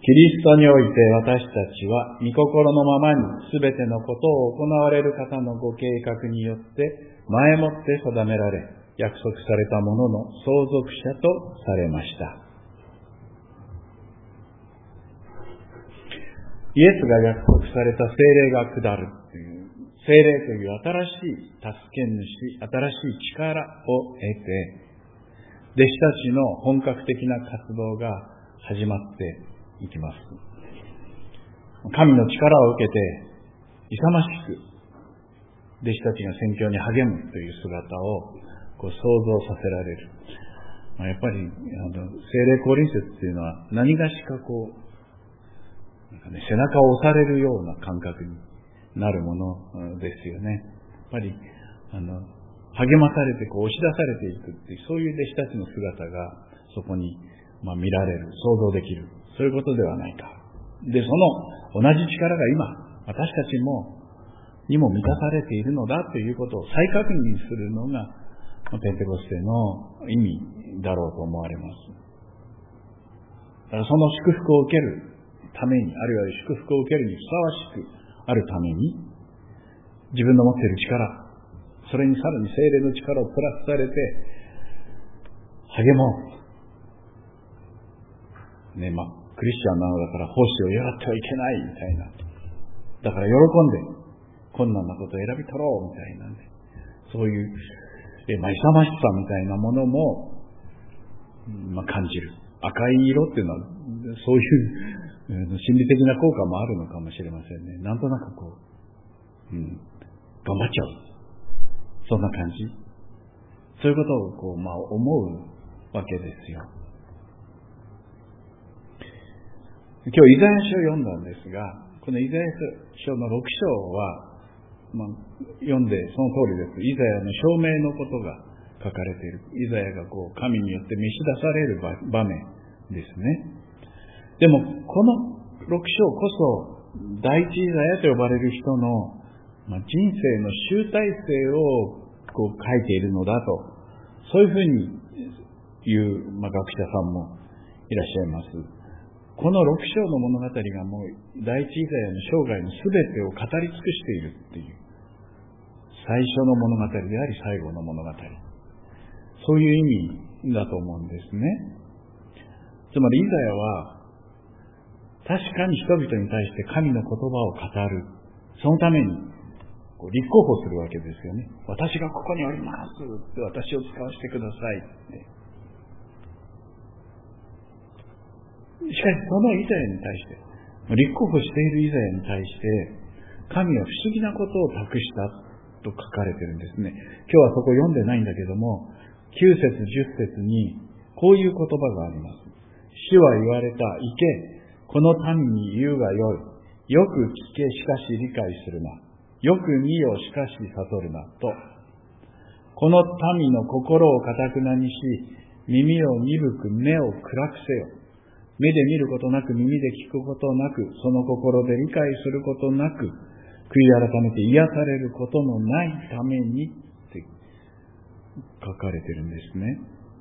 キリストにおいて私たちは御心のままにすべてのことを行われる方のご計画によって前もって定められ、約束されたものの相続者とされました。イエスが約束された聖霊が下るという、聖霊という新しい助け主、新しい力を得て、弟子たちの本格的な活動が始まっていきます。神の力を受けて、勇ましく弟子たちが宣教に励むという姿を想像させられる。やっぱり聖霊降臨節っていうのは何がしか背中を押されるような感覚になるものですよね。やっぱり励まされて押し出されていくっていう、そういう弟子たちの姿がそこに見られる、想像できる、そういうことではないか。で、その同じ力が今私たちにも満たされているのだということを再確認するのがペンテコステの意味だろうと思われます。だからその祝福を受けるために、あるいは祝福を受けるにふさわしくあるために、自分の持っている力、それにさらに聖霊の力をプラスされて励もう。クリスチャンなのだから奉仕をやってはいけないみたいな。だから喜んで困難なことを選び取ろうみたいなね。そういう勇ましさみたいなものも、感じる。赤い色っていうのはそういう心理的な効果もあるのかもしれませんね。なんとなく頑張っちゃう。そんな感じ。そういうことを思うわけですよ。今日イザヤ書を読んだんですが、このイザヤ書の6章は、読んでその通りです。イザヤの証明のことが書かれている。イザヤが神によって召し出される場面ですね。でもこの6章こそ第一イザヤと呼ばれる人の人生の集大成を書いているのだと、そういうふうに言う、学者さんもいらっしゃいます。この6章の物語がもう第一イザヤの生涯のすべてを語り尽くしているっていう、最初の物語であり最後の物語、そういう意味だと思うんですね。つまりイザヤは確かに人々に対して神の言葉を語る、そのために立候補するわけですよね。私がここにおりますって、私を使わせてくださいって。しかしそのイザヤに対して、立候補しているイザヤに対して、神は不思議なことを託したと書かれているんですね。今日はそこ読んでないんだけども、9節10節にこういう言葉があります。主は言われた。行け、この民に言うがよい。よく聞け、しかし理解するな。よく見よ、しかし悟るな。と。この民の心を堅くなにし、耳を鈍く、目を暗くせよ。目で見ることなく、耳で聞くことなく、その心で理解することなく、悔い改めて癒されることのないためにって書かれてるんですね。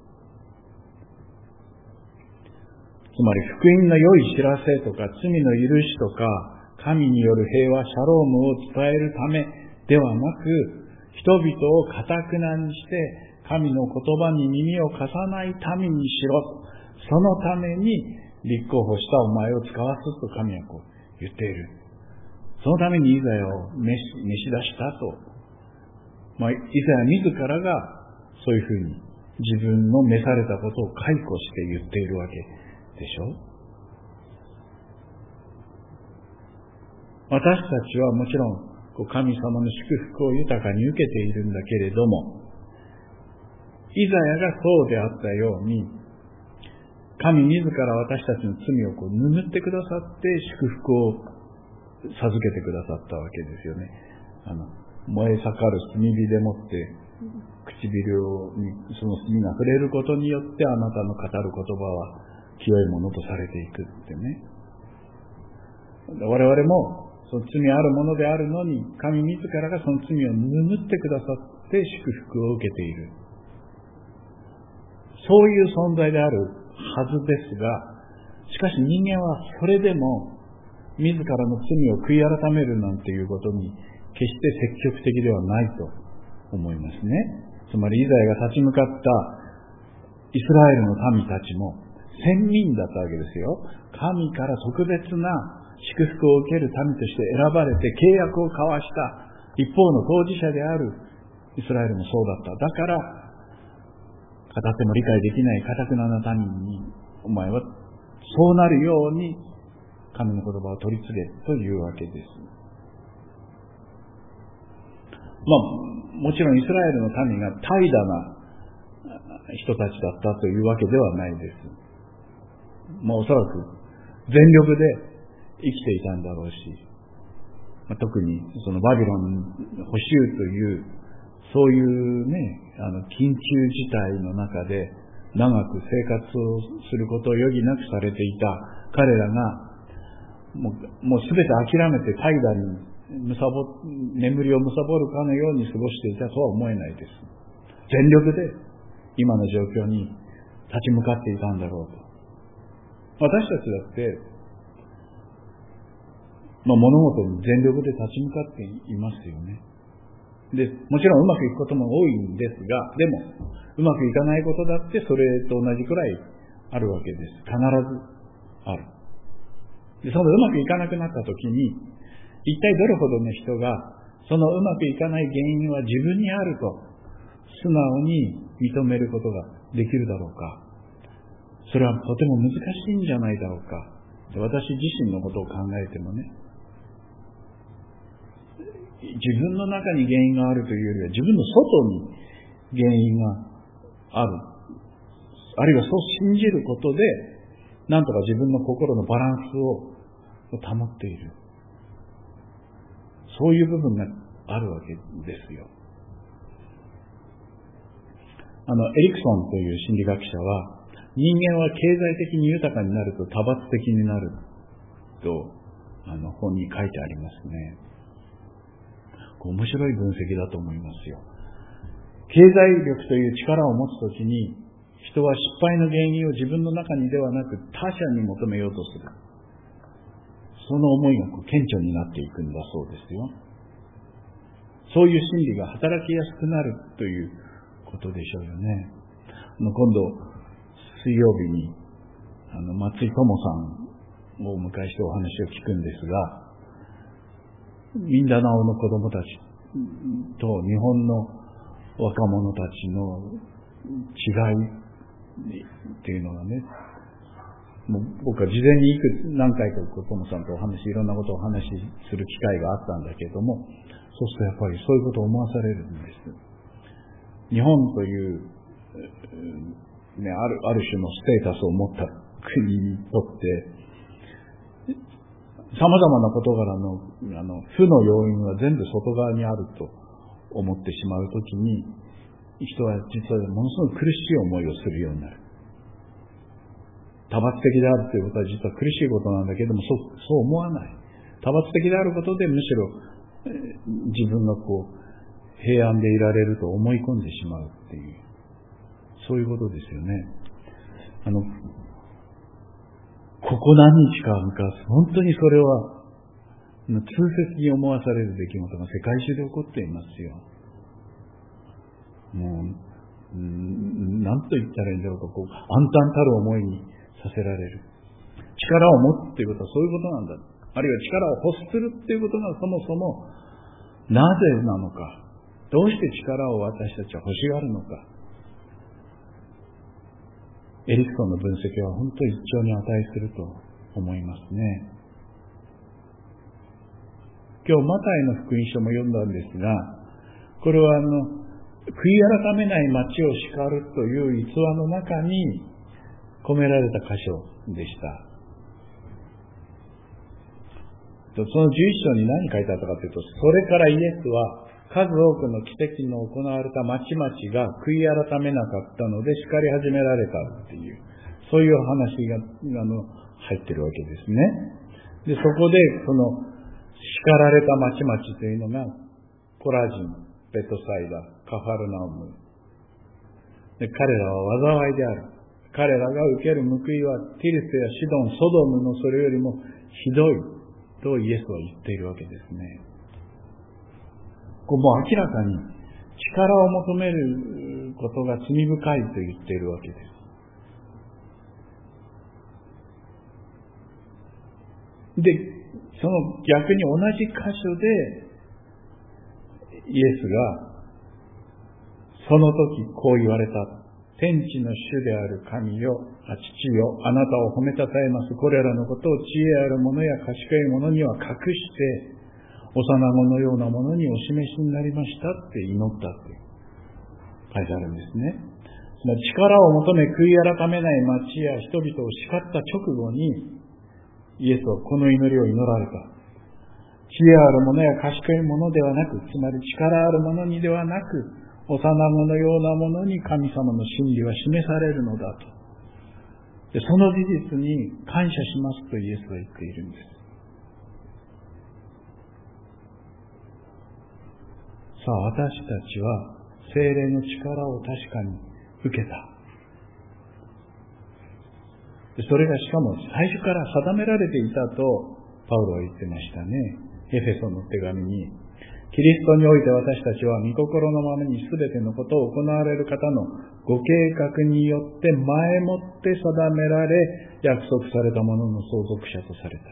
つまり福音の良い知らせとか、罪の許しとか、神による平和、シャロームを伝えるためではなく、人々を堅くなにして、神の言葉に耳を貸さない民にしろ。そのために立候補したお前を使わすと神は言っている。そのためにイザヤを召し出したと。イザヤ自らがそういうふうに自分の召されたことを解雇して言っているわけでしょ。私たちはもちろん神様の祝福を豊かに受けているんだけれども、イザヤがそうであったように、神自ら私たちの罪を拭ってくださって祝福を授けてくださったわけですよね。燃え盛る炭火でもって唇にその炭が触れることによってあなたの語る言葉は清いものとされていくってね。我々もその罪あるものであるのに、神自らがその罪を拭ってくださって祝福を受けている。そういう存在であるはずですが、 しかし人間はそれでも自らの罪を悔い改めるなんていうことに決して積極的ではないと思いますね。つまりイザヤが立ち向かったイスラエルの民たちも先民だったわけですよ。神から特別な祝福を受ける民として選ばれて契約を交わした一方の当事者であるイスラエルもそうだった。だから語っても理解できない堅くなな民に、お前はそうなるように神の言葉を取り次げというわけです。もちろんイスラエルの民が怠惰な人たちだったというわけではないです。おそらく全力で生きていたんだろうし、特にそのバビロン捕囚というそういうね、緊急事態の中で長く生活をすることを余儀なくされていた彼らがもうすべて諦めて怠惰に眠りを貪るかのように過ごしていたとは思えないです。全力で今の状況に立ち向かっていたんだろうと。私たちだって物事に全力で立ち向かっていますよね。で、もちろんうまくいくことも多いんですが、でもうまくいかないことだってそれと同じくらいあるわけです。必ずある。で、そのうまくいかなくなった時に、一体どれほどの人がそのうまくいかない原因は自分にあると素直に認めることができるだろうか。それはとても難しいんじゃないだろうか。私自身のことを考えてもね、自分の中に原因があるというよりは自分の外に原因がある、あるいはそう信じることでなんとか自分の心のバランスを保っている、そういう部分があるわけですよ。エリクソンという心理学者は、人間は経済的に豊かになると多発的になると本に書いてありますね。面白い分析だと思いますよ。経済力という力を持つときに、人は失敗の原因を自分の中にではなく他者に求めようとする。その思いが顕著になっていくんだそうですよ。そういう心理が働きやすくなるということでしょうよね。今度水曜日に松井友さんをお迎えしてお話を聞くんですが、ミンダナオの子供たちと日本の若者たちの違いっていうのがね、もう僕は事前に何回かトモさんといろんなことをお話しする機会があったんだけども、そうするとやっぱりそういうことを思わされるんです。日本というね、ある種のステータスを持った国にとって様々な事柄の負の要因は全部外側にあると思ってしまうときに、人は実はものすごく苦しい思いをするようになる。多発的であるということは実は苦しいことなんだけども、そう思わない。多発的であることでむしろ自分が平安でいられると思い込んでしまうっていう、そういうことですよね。ここ何日か本当にそれは痛切に思わされる出来事が世界中で起こっていますよ。もう何と言ったらいいんだろうか、暗淡たる思いにさせられる。力を持つっていうことはそういうことなんだ。あるいは力を欲するっていうことがそもそもなぜなのか、どうして力を私たちは欲しがるのか。エリクソンの分析は本当に一長に値すると思いますね。今日マタイの福音書も読んだんですが、これは悔い改めない町を叱るという逸話の中に込められた箇所でした。その11章に何書いてあったかというと、それからイエスは数多くの奇跡の行われた町々が悔い改めなかったので叱り始められたっていう、そういう話が入ってるわけですね。で、そこでその叱られた町々というのがコラジン、ベトサイダ、カファルナウムで、彼らは災いである。 彼らが受ける報いはティルスやシドン、ソドムのそれよりもひどいとイエスは言っているわけですね。もう明らかに力を求めることが罪深いと言っているわけです。で、その逆に同じ箇所でイエスがその時こう言われた。天地の主である父よ、あなたを褒めたたえます。これらのことを知恵ある者や賢い者には隠して、幼子のようなものにお示しになりましたって祈ったって書いてあるんですね。その力を求め悔い改めない町や人々を叱った直後に、イエスはこの祈りを祈られた。知恵ある者や賢い者ではなく、つまり力ある者にではなく、幼子のようなものに神様の真理は示されるのだと。で、その事実に感謝しますとイエスは言っているんです。さあ、私たちは聖霊の力を確かに受けた。で、それがしかも最初から定められていたとパウロは言ってましたね。エフェソの手紙に、キリストにおいて私たちは御心のままにすべてのことを行われる方のご計画によって前もって定められ約束されたものの相続者とされた。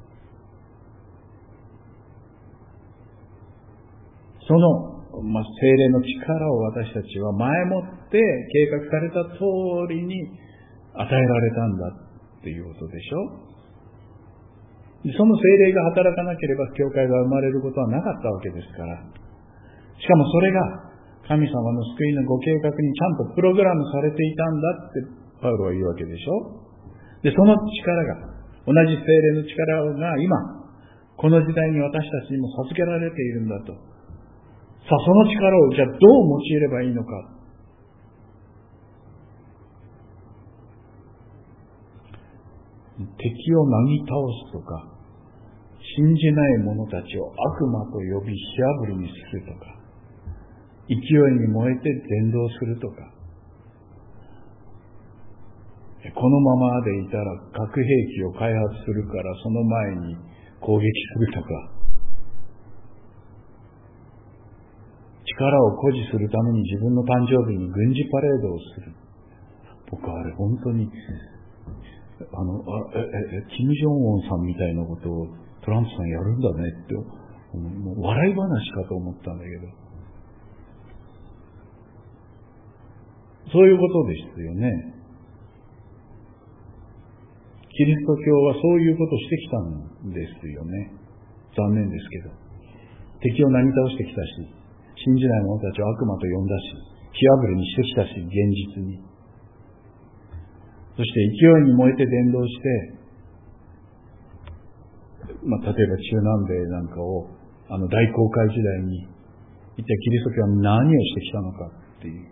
その、聖霊の力を私たちは前もって計画された通りに与えられたんだっていうことでしょ。その聖霊が働かなければ教会が生まれることはなかったわけですから。しかもそれが神様の救いのご計画にちゃんとプログラムされていたんだってパウロは言うわけでしょ。で、その力が、同じ聖霊の力が今、この時代に私たちにも授けられているんだと。さあ、その力をじゃあどう用いればいいのか。敵をなぎ倒すとか、信じない者たちを悪魔と呼び火あぶりにするとか、勢いに燃えて伝道するとか、このままでいたら核兵器を開発するからその前に攻撃するとか、力を誇示するために自分の誕生日に軍事パレードをする。僕はあれ本当にキム・ジョンウンさんみたいなことをトランプさんやるんだねってもう笑い話かと思ったんだけど、そういうことですよね。キリスト教はそういうことをしてきたんですよね。残念ですけど、敵をなぎ倒してきたし、信じない者たちを悪魔と呼んだし、火あぶりにしてきたし、現実に。そして勢いに燃えて伝道して、例えば中南米なんかを大航海時代に一体キリスト教は何をしてきたのかっていう。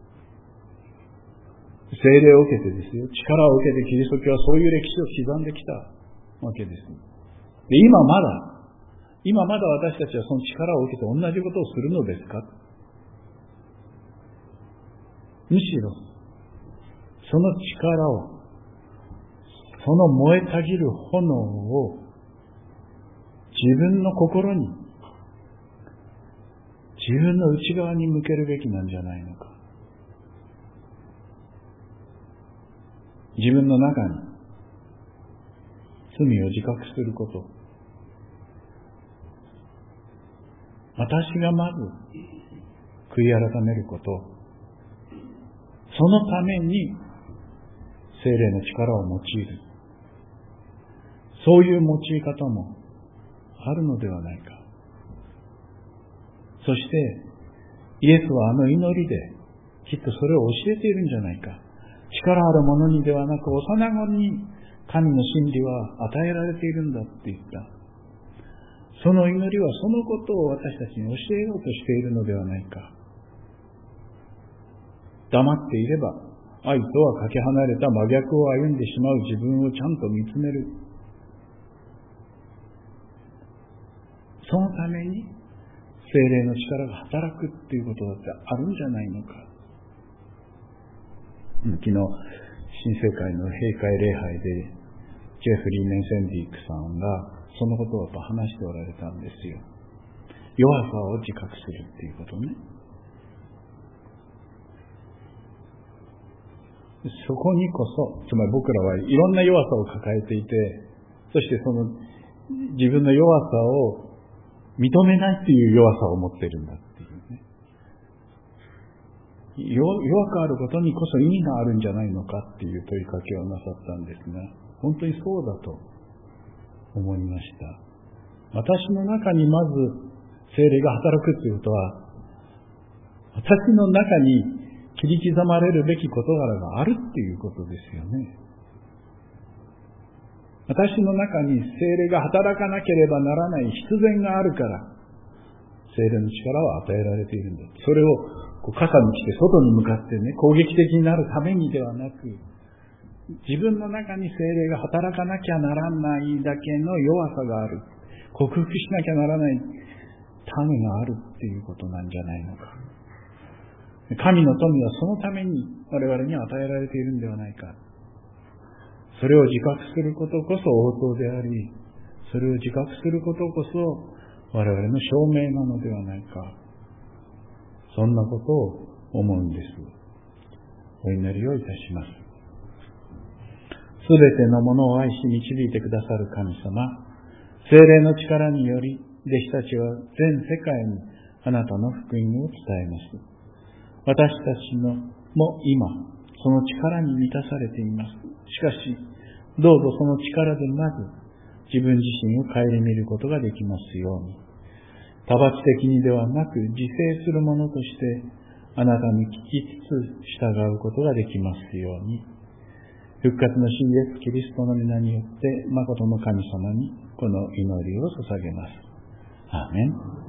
聖霊を受けてですよ、力を受けてキリスト教はそういう歴史を刻んできたわけです。で、今まだ私たちはその力を受けて同じことをするのですか？むしろその力を、その燃えたぎる炎を自分の心に、自分の内側に向けるべきなんじゃないのか。自分の中に罪を自覚すること。私がまず悔い改めること。そのために聖霊の力を用いる。そういう用い方もあるのではないか。そしてイエスは祈りできっとそれを教えているんじゃないか。力ある者にではなく幼子に神の真理は与えられているんだって言った。その祈りはそのことを私たちに教えようとしているのではないか。黙っていれば愛とはかけ離れた真逆を歩んでしまう自分をちゃんと見つめる。そのために聖霊の力が働くっていうことだってあるんじゃないのか。昨日新世界の閉会礼拝でジェフリー・メンセンディークさんがそのことを話しておられたんですよ。弱さを自覚するっていうことね。そこにこそ、つまり僕らはいろんな弱さを抱えていて、そしてその自分の弱さを認めないっていう弱さを持っているんだっていうね。弱くあることにこそ意味があるんじゃないのかっていう問いかけをなさったんですが、本当にそうだと思いました。私の中にまず聖霊が働くということは、私の中に切り刻まれるべき事柄があるっていうことですよね。私の中に聖霊が働かなければならない必然があるから、聖霊の力を与えられているんだ。それを傘にして外に向かってね、攻撃的になるためにではなく、自分の中に聖霊が働かなきゃならないだけの弱さがある。克服しなきゃならない種があるっていうことなんじゃないのか。神の富はそのために我々に与えられているんではないか。それを自覚することこそ応答であり、それを自覚することこそ我々の証明なのではないか。そんなことを思うんです。お祈りをいたします。すべてのものを愛し導いてくださる神様、聖霊の力により弟子たちは全世界にあなたの福音を伝えます。私たちのも今、その力に満たされています。しかし、どうぞその力でまず自分自身を顧みることができますように。多発的にではなく自制するものとしてあなたに聞きつつ従うことができますように。復活の主イエス・キリストの皆によって誠の神様にこの祈りを捧げます。アーメン。